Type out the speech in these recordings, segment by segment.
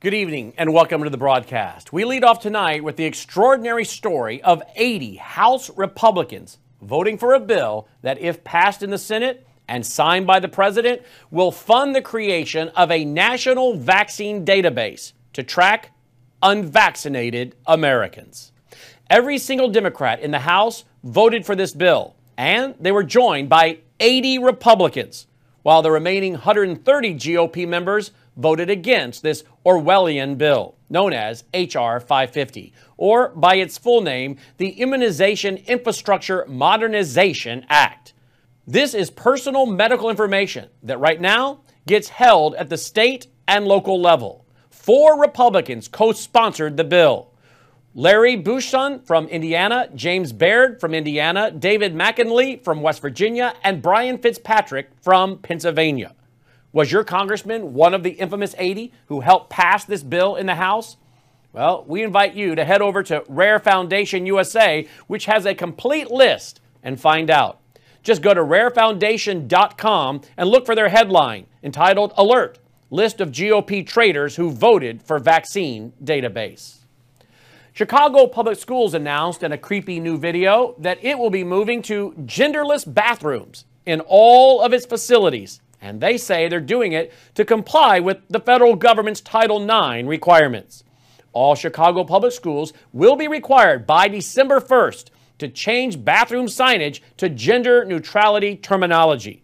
Good evening and welcome to the broadcast. We lead off tonight with the extraordinary story of 80 House Republicans voting for a bill that, if passed in the Senate and signed by the president, will fund the creation of a national vaccine database to track unvaccinated Americans. Every single Democrat in the House voted for this bill, and they were joined by 80 Republicans, while the remaining 130 GOP members voted against this Orwellian bill, known as H.R. 550, or by its full name, the Immunization Infrastructure Modernization Act. This is personal medical information that right now gets held at the state and local level. 4 Republicans co-sponsored the bill. Larry Bucshon from Indiana, James Baird from Indiana, David McInerney from West Virginia, and Brian Fitzpatrick from Pennsylvania. Was your congressman one of the infamous 80 who helped pass this bill in the House? Well, we invite you to head over to Rare Foundation USA, which has a complete list, and find out. Just go to rarefoundation.com and look for their headline entitled Alert, List of GOP Traitors Who Voted for Vaccine Database. Chicago Public Schools announced in a creepy new video that it will be moving to genderless bathrooms in all of its facilities. And they say they're doing it to comply with the federal government's Title IX requirements. All Chicago public schools will be required by December 1st to change bathroom signage to gender neutrality terminology.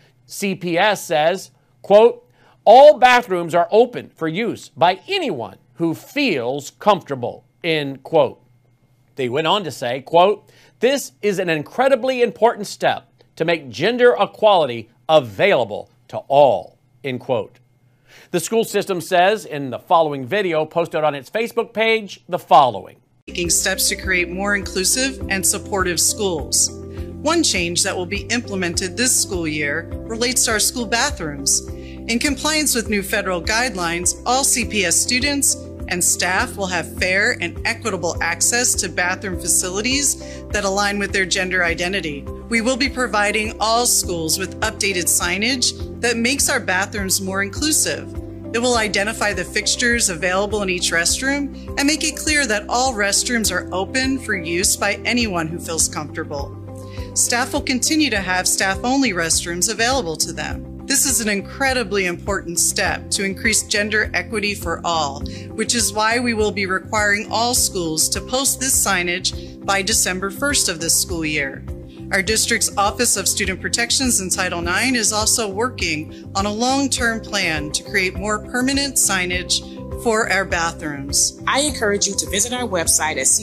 CPS says, quote, all bathrooms are open for use by anyone who feels comfortable, end quote. They went on to say, quote, this is an incredibly important step to make gender equality available to all, end quote. The school system says in the following video posted on its Facebook page the following. Taking steps to create more inclusive and supportive schools. One change that will be implemented this school year relates to our school bathrooms. In compliance with new federal guidelines, all CPS students and staff will have fair and equitable access to bathroom facilities that align with their gender identity. We will be providing all schools with updated signage that makes our bathrooms more inclusive. It will identify the fixtures available in each restroom and make it clear that all restrooms are open for use by anyone who feels comfortable. Staff will continue to have staff-only restrooms available to them. This is an incredibly important step to increase gender equity for all, which is why we will be requiring all schools to post this signage by December 1st of this school year. Our district's Office of Student Protections and Title IX is also working on a long-term plan to create more permanent signage for our bathrooms. I encourage you to visit our website at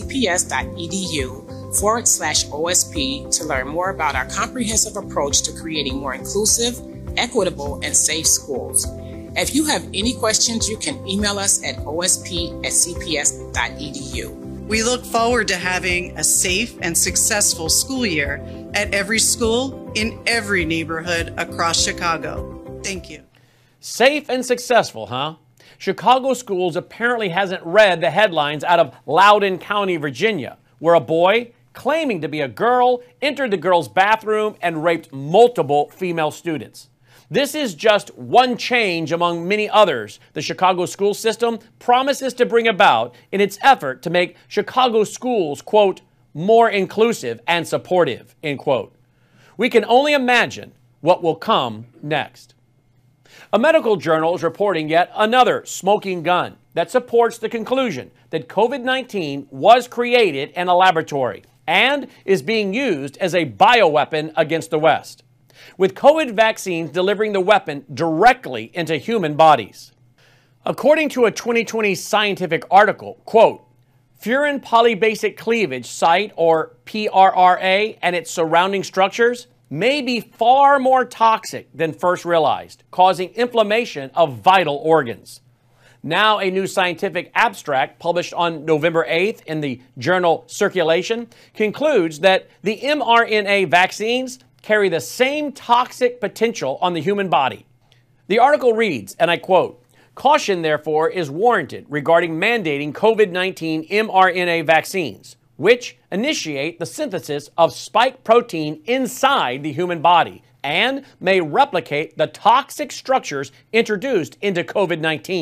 cps.edu/OSP to learn more about our comprehensive approach to creating more inclusive, equitable, and safe schools. If you have any questions, you can email us at osp@cps.edu. We look forward to having a safe and successful school year at every school in every neighborhood across Chicago. Thank you. Safe and successful, huh? Chicago Schools apparently hasn't read the headlines out of Loudoun County, Virginia, where a boy claiming to be a girl entered the girls' bathroom and raped multiple female students. This is just one change among many others the Chicago school system promises to bring about in its effort to make Chicago schools, quote, more inclusive and supportive, end quote. We can only imagine what will come next. A medical journal is reporting yet another smoking gun that supports the conclusion that COVID-19 was created in a laboratory and is being used as a bioweapon against the West, with COVID vaccines delivering the weapon directly into human bodies. According to a 2020 scientific article, quote, furin polybasic cleavage site, or PRRA, and its surrounding structures may be far more toxic than first realized, causing inflammation of vital organs. Now, a new scientific abstract published on November 8th in the journal Circulation concludes that the mRNA vaccines carry the same toxic potential on the human body. The article reads, and I quote, caution, therefore, is warranted regarding mandating COVID-19 mRNA vaccines, which initiate the synthesis of spike protein inside the human body and may replicate the toxic structures introduced into COVID-19,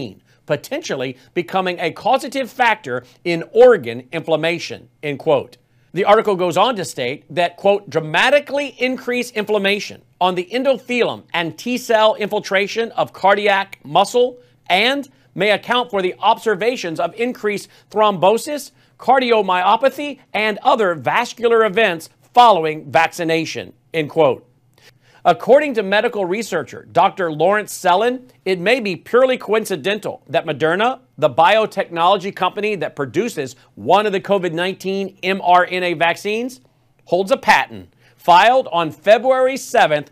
potentially becoming a causative factor in organ inflammation, end quote. The article goes on to state that, quote, dramatically increased inflammation on the endothelium and T-cell infiltration of cardiac muscle and may account for the observations of increased thrombosis, cardiomyopathy, and other vascular events following vaccination, end quote. According to medical researcher Dr. Lawrence Sellin, it may be purely coincidental that Moderna, the biotechnology company that produces one of the COVID-19 mRNA vaccines, holds a patent filed on February 7th,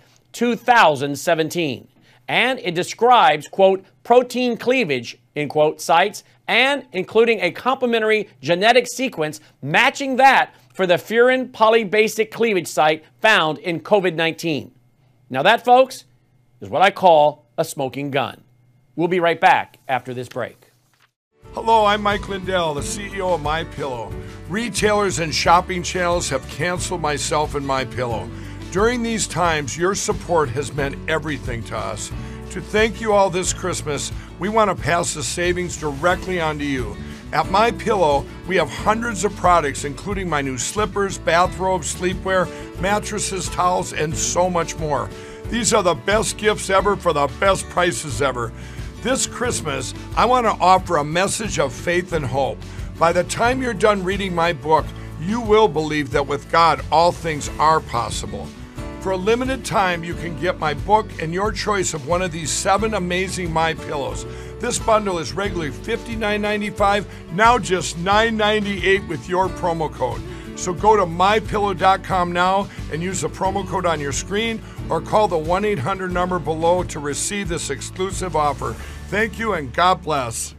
2017. And it describes, quote, protein cleavage, end quote, sites, and including a complementary genetic sequence matching that for the furin polybasic cleavage site found in COVID-19. Now that, folks, is what I call a smoking gun. We'll be right back after this break. Hello, I'm Mike Lindell, the CEO of MyPillow. Retailers and shopping channels have canceled myself and MyPillow. During these times, your support has meant everything to us. To thank you all this Christmas, we want to pass the savings directly on to you. At MyPillow, we have hundreds of products, including my new slippers, bathrobes, sleepwear, mattresses, towels, and so much more. These are the best gifts ever for the best prices ever. This Christmas, I want to offer a message of faith and hope. By the time you're done reading my book, you will believe that with God, all things are possible. For a limited time, you can get my book and your choice of one of these 7 amazing MyPillows. This bundle is regularly $59.95, now just $9.98 with your promo code. So go to MyPillow.com now and use the promo code on your screen or call the 1-800 number below to receive this exclusive offer. Thank you and God bless.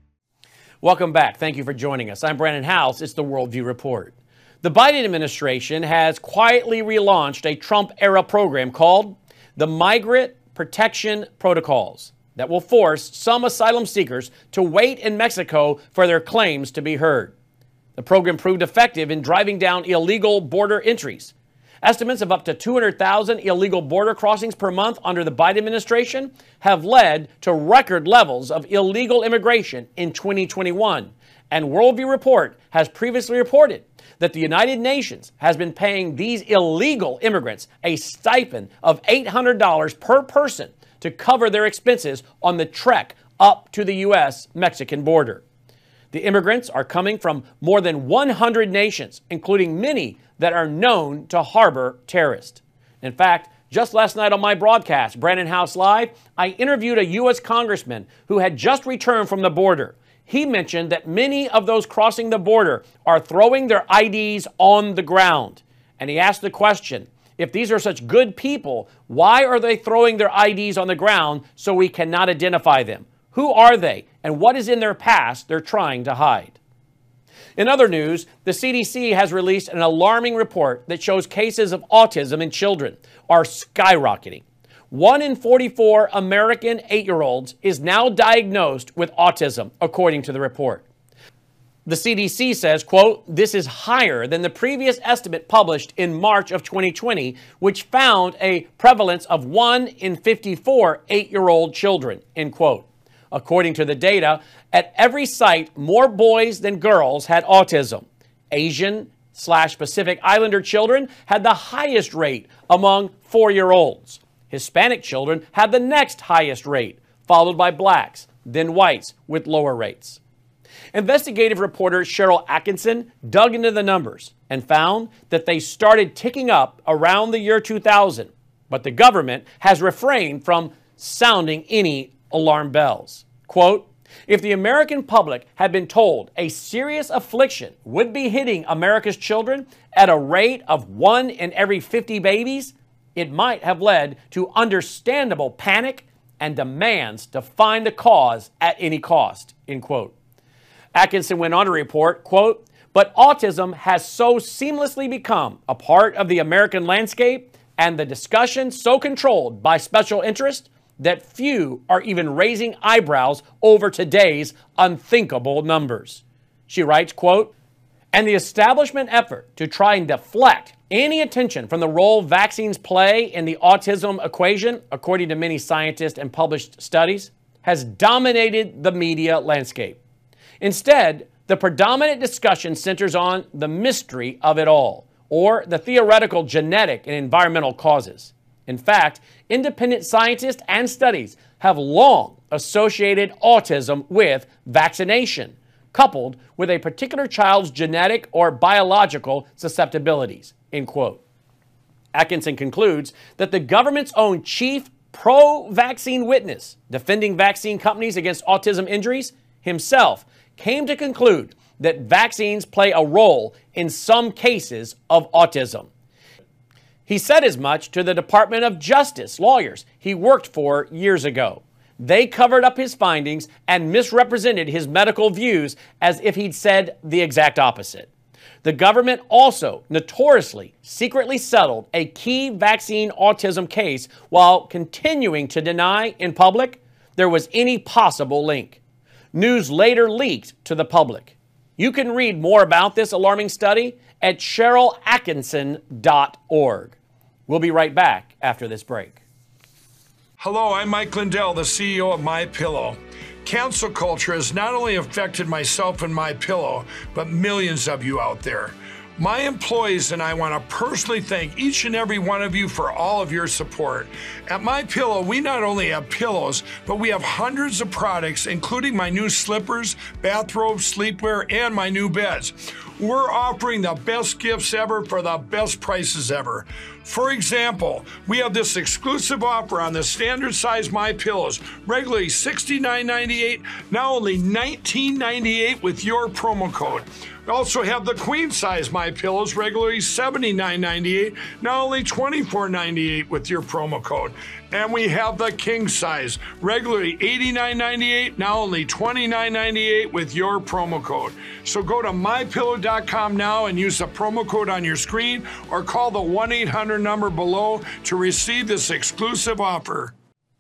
Welcome back. Thank you for joining us. I'm Brandon House. It's the Worldview Report. The Biden administration has quietly relaunched a Trump-era program called the Migrant Protection Protocols that will force some asylum seekers to wait in Mexico for their claims to be heard. The program proved effective in driving down illegal border entries. Estimates of up to 200,000 illegal border crossings per month under the Biden administration have led to record levels of illegal immigration in 2021. And Worldview Report has previously reported that the United Nations has been paying these illegal immigrants a stipend of $800 per person to cover their expenses on the trek up to the U.S.-Mexican border. The immigrants are coming from more than 100 nations, including many that are known to harbor terrorists. In fact, just last night on my broadcast, Brandon House Live, I interviewed a U.S. congressman who had just returned from the border. He mentioned that many of those crossing the border are throwing their IDs on the ground. And he asked the question, if these are such good people, why are they throwing their IDs on the ground so we cannot identify them? Who are they, and what is in their past they're trying to hide? In other news, the CDC has released an alarming report that shows cases of autism in children are skyrocketing. 1 in 44 American 8-year-olds is now diagnosed with autism, according to the report. The CDC says, quote, this is higher than the previous estimate published in March of 2020, which found a prevalence of 1 in 54 8-year-old children, end quote. According to the data, at every site, more boys than girls had autism. Asian/Pacific Islander children had the highest rate among 4-year-olds. Hispanic children had the next highest rate, followed by blacks, then whites with lower rates. Investigative reporter Cheryl Atkinson dug into the numbers and found that they started ticking up around the year 2000, but the government has refrained from sounding any alarm bells. Quote, if the American public had been told a serious affliction would be hitting America's children at a rate of 1 in every 50 babies, it might have led to understandable panic and demands to find the cause at any cost, end quote. Atkinson went on to report, quote, but autism has so seamlessly become a part of the American landscape and the discussion so controlled by special interest that few are even raising eyebrows over today's unthinkable numbers. She writes, quote, and the establishment effort to try and deflect any attention from the role vaccines play in the autism equation, according to many scientists and published studies, has dominated the media landscape. Instead, the predominant discussion centers on the mystery of it all, or the theoretical genetic and environmental causes. In fact, independent scientists and studies have long associated autism with vaccination, coupled with a particular child's genetic or biological susceptibilities, end quote. Atkinson concludes that the government's own chief pro-vaccine witness, defending vaccine companies against autism injuries, himself came to conclude that vaccines play a role in some cases of autism. He said as much to the Department of Justice lawyers he worked for years ago. They covered up his findings and misrepresented his medical views as if he'd said the exact opposite. The government also notoriously secretly settled a key vaccine autism case while continuing to deny in public there was any possible link. News later leaked to the public. You can read more about this alarming study at SherylAtkinson.org. We'll be right back after this break. Hello, I'm Mike Lindell, the CEO of MyPillow. Cancel culture has not only affected myself and MyPillow, but millions of you out there. My employees and I want to personally thank each and every one of you for all of your support. At MyPillow, we not only have pillows, but we have hundreds of products, including my new slippers, bathrobes, sleepwear, and my new beds. We're offering the best gifts ever for the best prices ever. For example, we have this exclusive offer on the standard size MyPillows, regularly $69.98, now only $19.98 with your promo code. We also have the queen size MyPillows, regularly $79.98, now only $24.98 with your promo code. And we have the king size, regularly $89.98, now only $29.98 with your promo code. So go to MyPillow.com now and use the promo code on your screen or call the 1-800 number below to receive this exclusive offer.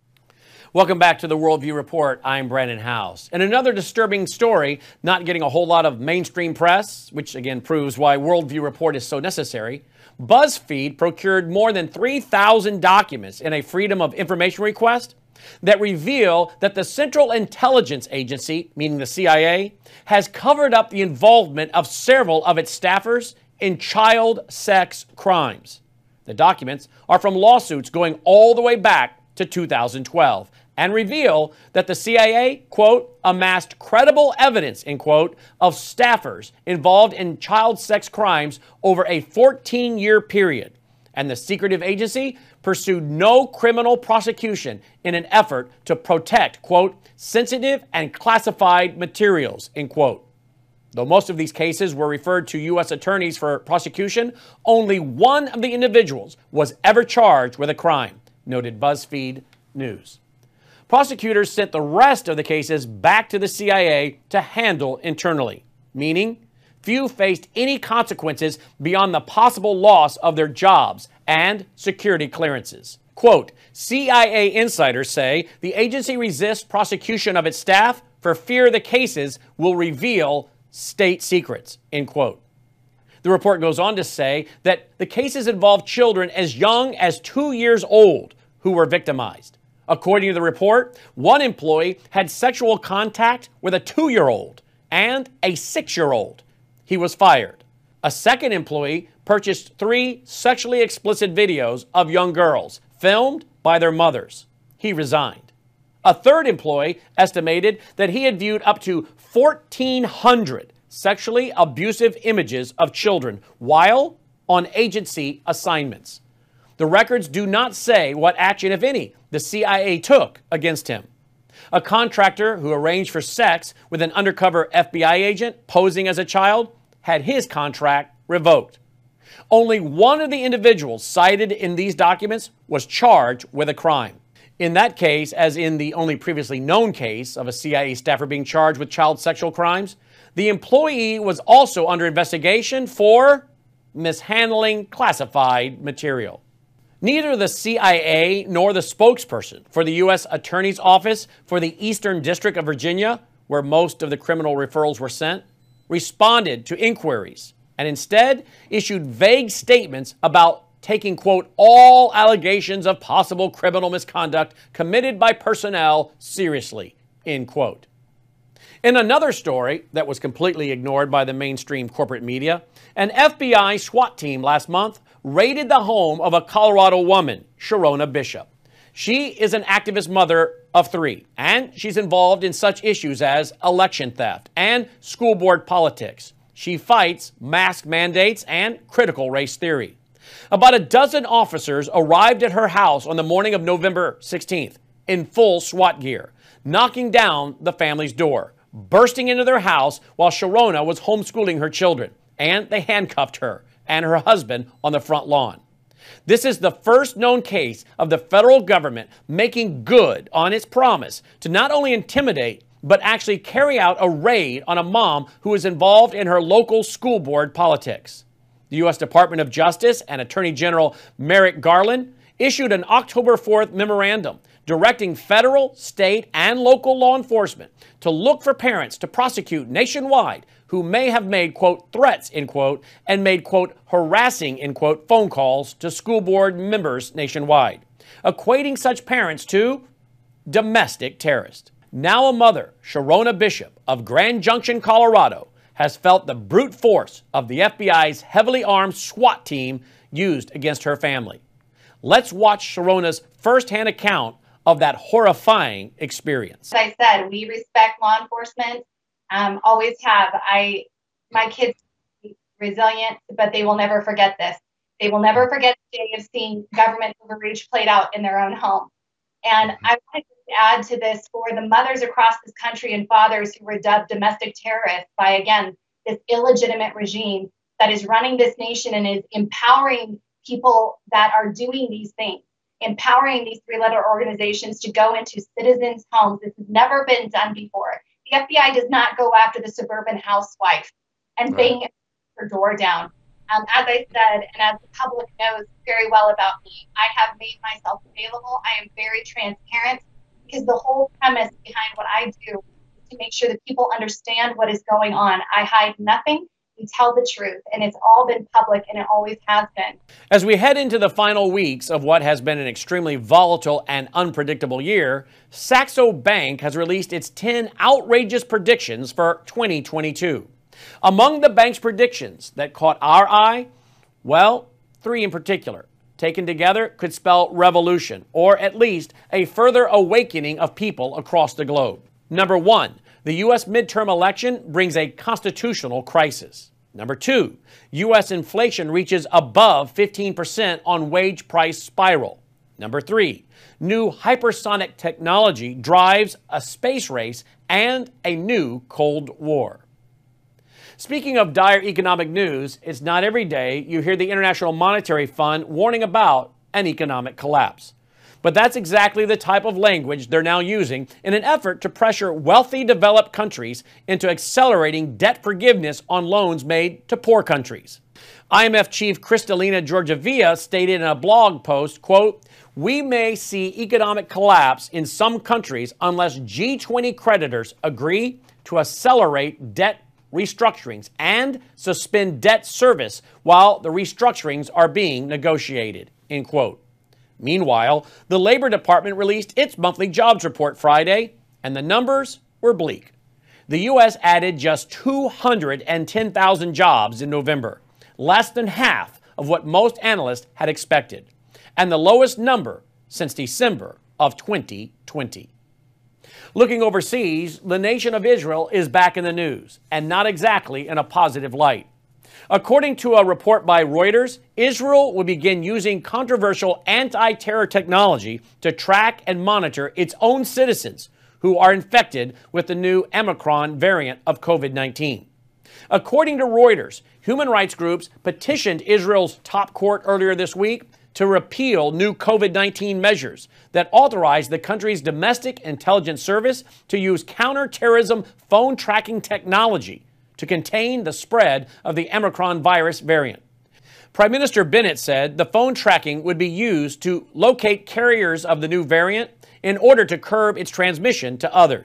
Welcome back to the Worldview Report. I'm Brandon House. And another disturbing story, not getting a whole lot of mainstream press, which again proves why Worldview Report is so necessary. BuzzFeed procured more than 3,000 documents in a Freedom of Information request that reveal that the Central Intelligence Agency, meaning the CIA, has covered up the involvement of several of its staffers in child sex crimes. The documents are from lawsuits going all the way back to 2012 and reveal that the CIA, quote, amassed credible evidence, end quote, of staffers involved in child sex crimes over a 14-year period. And the secretive agency pursued no criminal prosecution in an effort to protect, quote, sensitive and classified materials, end quote. Though most of these cases were referred to U.S. attorneys for prosecution, only one of the individuals was ever charged with a crime, noted BuzzFeed News. Prosecutors sent the rest of the cases back to the CIA to handle internally, meaning few faced any consequences beyond the possible loss of their jobs and security clearances. Quote, CIA insiders say the agency resists prosecution of its staff for fear the cases will reveal state secrets, end quote. The report goes on to say that the cases involve children as young as 2 years old who were victimized. According to the report, one employee had sexual contact with a 2-year-old and a 6-year-old. He was fired. A second employee purchased 3 sexually explicit videos of young girls filmed by their mothers. He resigned. A third employee estimated that he had viewed up to 1,400 sexually abusive images of children while on agency assignments. The records do not say what action, if any, the CIA took against him. A contractor who arranged for sex with an undercover FBI agent posing as a child had his contract revoked. Only one of the individuals cited in these documents was charged with a crime. In that case, as in the only previously known case of a CIA staffer being charged with child sexual crimes, the employee was also under investigation for mishandling classified material. Neither the CIA nor the spokesperson for the U.S. Attorney's Office for the Eastern District of Virginia, where most of the criminal referrals were sent, responded to inquiries and instead issued vague statements about taking, quote, all allegations of possible criminal misconduct committed by personnel seriously, end quote. In another story that was completely ignored by the mainstream corporate media, an FBI SWAT team last month raided the home of a Colorado woman, Sharona Bishop. She is an activist mother of 3, and she's involved in such issues as election theft and school board politics. She fights mask mandates and critical race theory. About a dozen officers arrived at her house on the morning of November 16th in full SWAT gear, knocking down the family's door, bursting into their house while Sharona was homeschooling her children, and they handcuffed her and her husband on the front lawn. This is the first known case of the federal government making good on its promise to not only intimidate, but actually carry out a raid on a mom who is involved in her local school board politics. The U.S. Department of Justice and Attorney General Merrick Garland issued an October 4th memorandum directing federal, state, and local law enforcement to look for parents to prosecute nationwide who may have made, quote, threats, end quote, and made, quote, harassing, end quote, phone calls to school board members nationwide, equating such parents to domestic terrorists. Now a mother, Sharona Bishop of Grand Junction, Colorado, has felt the brute force of the FBI's heavily armed SWAT team used against her family. Let's watch Sharona's firsthand account of that horrifying experience. As I said, we respect law enforcement, always have. My kids are resilient, but they will never forget this. They will never forget the day of seeing government overreach played out in their own home. And I wanted to add to this for the mothers across this country and fathers who were dubbed domestic terrorists by, again, this illegitimate regime that is running this nation and is empowering people that are doing these things, empowering these 3-letter organizations to go into citizens' homes. This has never been done before. The FBI does not go after the suburban housewife and bang her door down. As I said, and as the public knows very well about me, I have made myself available. I am very transparent because the whole premise behind what I do is to make sure that people understand what is going on. I hide nothing. We tell the truth, and it's all been public, and it always has been. As we head into the final weeks of what has been an extremely volatile and unpredictable year, Saxo Bank has released its 10 outrageous predictions for 2022. Among the bank's predictions that caught our eye, well, 3 in particular, taken together, could spell revolution, or at least a further awakening of people across the globe. Number 1, the U.S. midterm election brings a constitutional crisis. Number 2, U.S. inflation reaches above 15% on wage price spiral. Number 3, new hypersonic technology drives a space race and a new Cold War. Speaking of dire economic news, it's not every day you hear the International Monetary Fund warning about an economic collapse. But that's exactly the type of language they're now using in an effort to pressure wealthy developed countries into accelerating debt forgiveness on loans made to poor countries. IMF Chief Kristalina Georgieva stated in a blog post, quote, "We may see economic collapse in some countries unless G20 creditors agree to accelerate debt restructurings and suspend debt service while the restructurings are being negotiated," end quote. Meanwhile, the Labor Department released its monthly jobs report Friday, and the numbers were bleak. The U.S. added just 210,000 jobs in November, less than half of what most analysts had expected, and the lowest number since December of 2020. Looking overseas, the nation of Israel is back in the news, and not exactly in a positive light. According to a report by Reuters, Israel will begin using controversial anti-terror technology to track and monitor its own citizens who are infected with the new Omicron variant of COVID-19. According to Reuters, human rights groups petitioned Israel's top court earlier this week to repeal new COVID-19 measures that authorize the country's domestic intelligence service to use counterterrorism phone tracking technology to contain the spread of the Omicron virus variant. Prime Minister Bennett said the phone tracking would be used to locate carriers of the new variant in order to curb its transmission to others.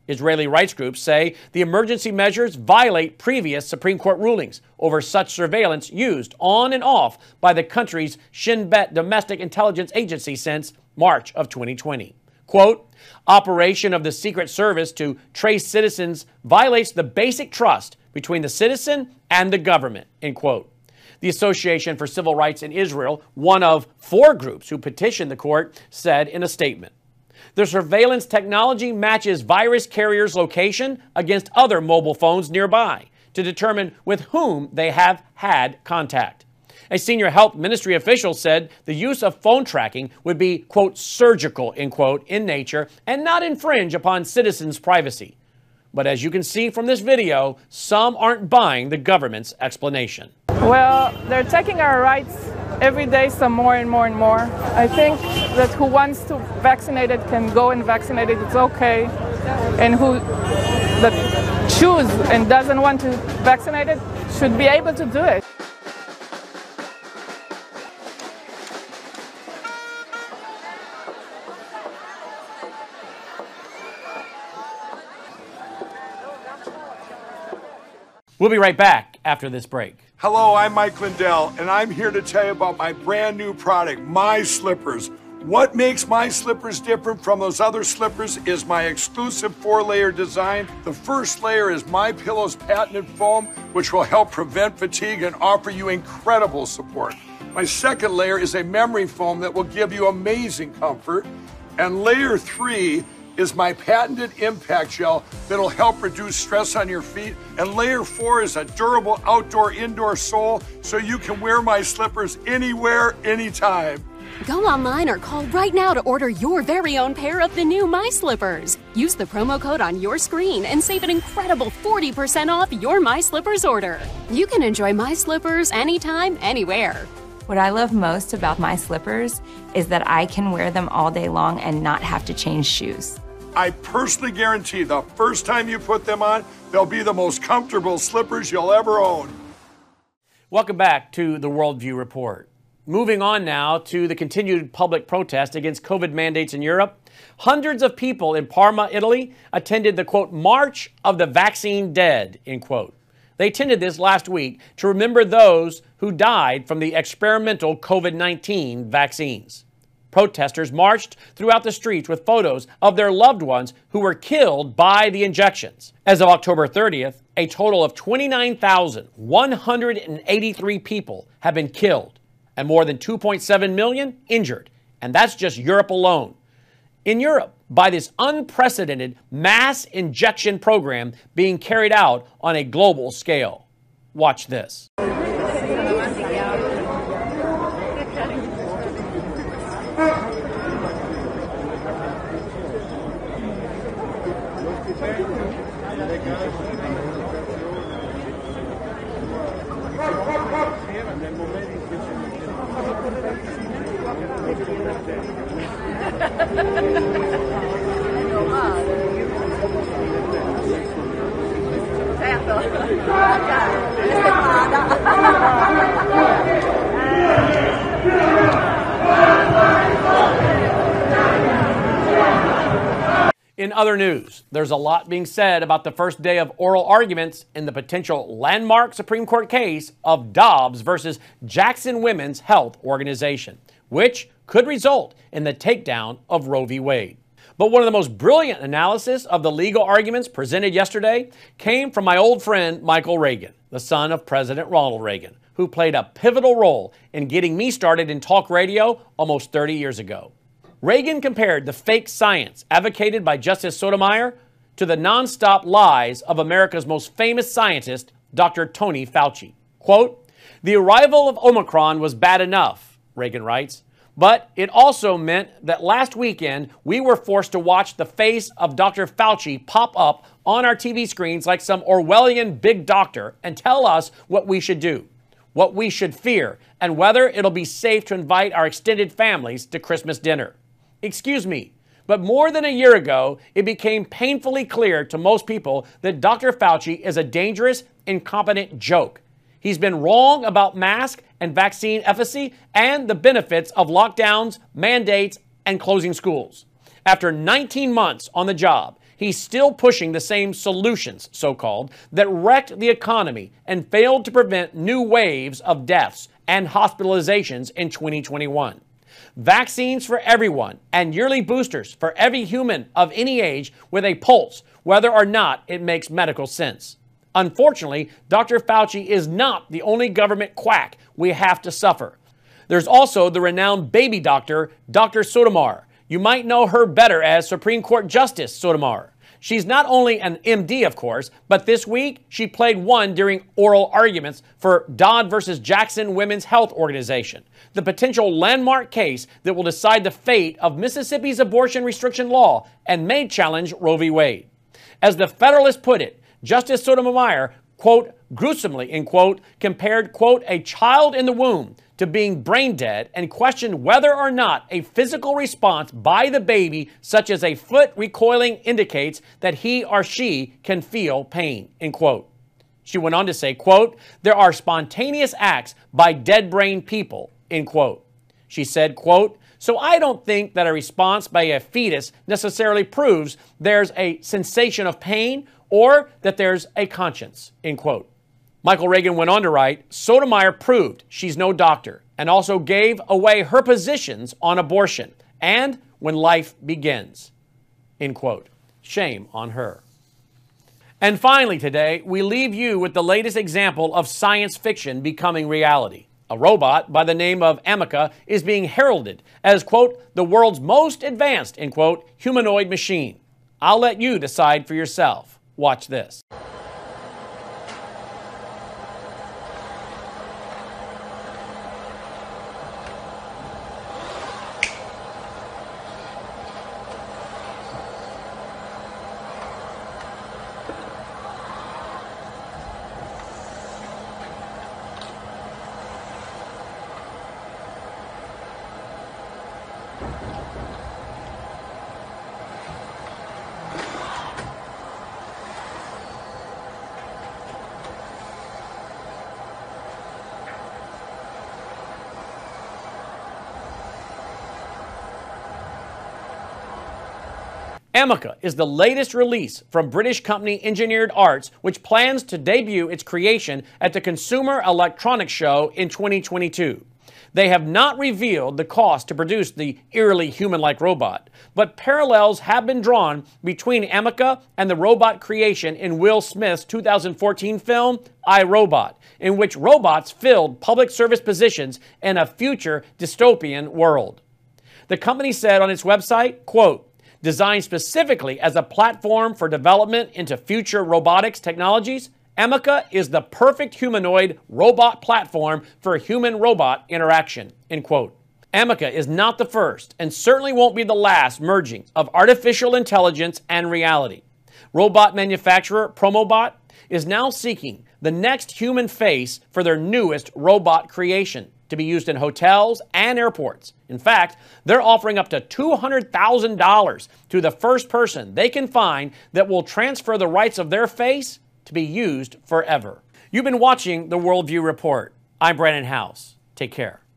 Israeli rights groups say the emergency measures violate previous Supreme Court rulings over such surveillance used on and off by the country's Shin Bet domestic intelligence agency since March of 2020. Quote, operation of the Secret Service to trace citizens violates the basic trust between the citizen and the government, end quote. The Association for Civil Rights in Israel, one of 4 groups who petitioned the court, said in a statement. The surveillance technology matches virus carriers' location against other mobile phones nearby to determine with whom they have had contact. A senior health ministry official said the use of phone tracking would be, quote, surgical, end quote, in nature and not infringe upon citizens' privacy. But as you can see from this video, some aren't buying the government's explanation. Well, they're taking our rights every day, some more and more and more. I think that who wants to vaccinate it can go and vaccinate it, it's okay. And who that choose and doesn't want to vaccinate it should be able to do it. We'll be right back after this break. Hello, I'm Mike Lindell, and I'm here to tell you about my brand new product, My Slippers. What makes My Slippers different from those other slippers is my exclusive 4-layer design. The first layer is MyPillow's patented foam, which will help prevent fatigue and offer you incredible support. My second layer is a memory foam that will give you amazing comfort. And layer 3 is my patented impact gel that'll help reduce stress on your feet. And layer 4 is a durable outdoor-indoor sole so you can wear my slippers anywhere, anytime. Go online or call right now to order your very own pair of the new My Slippers. Use the promo code on your screen and save an incredible 40% off your My Slippers order. You can enjoy My Slippers anytime, anywhere. What I love most about My Slippers is that I can wear them all day long and not have to change shoes. I personally guarantee the first time you put them on, they'll be the most comfortable slippers you'll ever own. Welcome back to the Worldview Report. Moving on now to the continued public protest against COVID mandates in Europe. Hundreds of people in Parma, Italy, attended the, quote, March of the Vaccine Dead, end quote. They attended this last week to remember those who died from the experimental COVID-19 vaccines. Protesters marched throughout the streets with photos of their loved ones who were killed by the injections. As of October 30th, a total of 29,183 people have been killed and more than 2.7 million injured. And that's just Europe alone. In Europe, by this unprecedented mass injection program being carried out on a global scale. Watch this. In other news, there's a lot being said about the first day of oral arguments in the potential landmark Supreme Court case of Dobbs versus Jackson Women's Health Organization, which could result in the takedown of Roe v. Wade. But one of the most brilliant analysis of the legal arguments presented yesterday came from my old friend Michael Reagan, the son of President Ronald Reagan, who played a pivotal role in getting me started in talk radio almost 30 years ago. Reagan compared the fake science advocated by Justice Sotomayor to the nonstop lies of America's most famous scientist, Dr. Tony Fauci. Quote, the arrival of Omicron was bad enough, Reagan writes, but it also meant that last weekend we were forced to watch the face of Dr. Fauci pop up on our TV screens like some Orwellian big doctor and tell us what we should do, what we should fear, and whether it'll be safe to invite our extended families to Christmas dinner. Excuse me, but more than a year ago, it became painfully clear to most people that Dr. Fauci is a dangerous, incompetent joke. He's been wrong about mask and vaccine efficacy and the benefits of lockdowns, mandates, and closing schools. After 19 months on the job, he's still pushing the same solutions, so-called, that wrecked the economy and failed to prevent new waves of deaths and hospitalizations in 2021. Vaccines for everyone and yearly boosters for every human of any age with a pulse, whether or not it makes medical sense. Unfortunately, Dr. Fauci is not the only government quack we have to suffer. There's also the renowned baby doctor, Dr. Sotomayor. You might know her better as Supreme Court Justice Sotomayor. She's not only an MD, of course, but this week she played one during oral arguments for Dodd versus Jackson Women's Health Organization, the potential landmark case that will decide the fate of Mississippi's abortion restriction law and may challenge Roe v. Wade. As the Federalist put it, Justice Sotomayor, quote, gruesomely, end quote, compared, quote, a child in the womb to being brain dead and questioned whether or not a physical response by the baby, such as a foot recoiling, indicates that he or she can feel pain, end quote. She went on to say, quote, there are spontaneous acts by dead brain people, end quote. She said, quote, so I don't think that a response by a fetus necessarily proves there's a sensation of pain or that there's a conscience, end quote. Michael Reagan went on to write, Sotomayor proved she's no doctor and also gave away her positions on abortion and when life begins, end quote. Shame on her. And finally today, we leave you with the latest example of science fiction becoming reality. A robot by the name of Ameca is being heralded as, quote, the world's most advanced, end quote, humanoid machine. I'll let you decide for yourself. Watch this. Ameca is the latest release from British company Engineered Arts, which plans to debut its creation at the Consumer Electronics Show in 2022. They have not revealed the cost to produce the eerily human-like robot, but parallels have been drawn between Ameca and the robot creation in Will Smith's 2014 film, I, Robot, in which robots filled public service positions in a future dystopian world. The company said on its website, quote, designed specifically as a platform for development into future robotics technologies, Ameca is the perfect humanoid robot platform for human-robot interaction, end quote. Ameca is not the first and certainly won't be the last merging of artificial intelligence and reality. Robot manufacturer Promobot is now seeking the next human face for their newest robot creation to be used in hotels and airports. In fact, they're offering up to $200,000 to the first person they can find that will transfer the rights of their face to be used forever. You've been watching the Worldview Report. I'm Brandon House. Take care.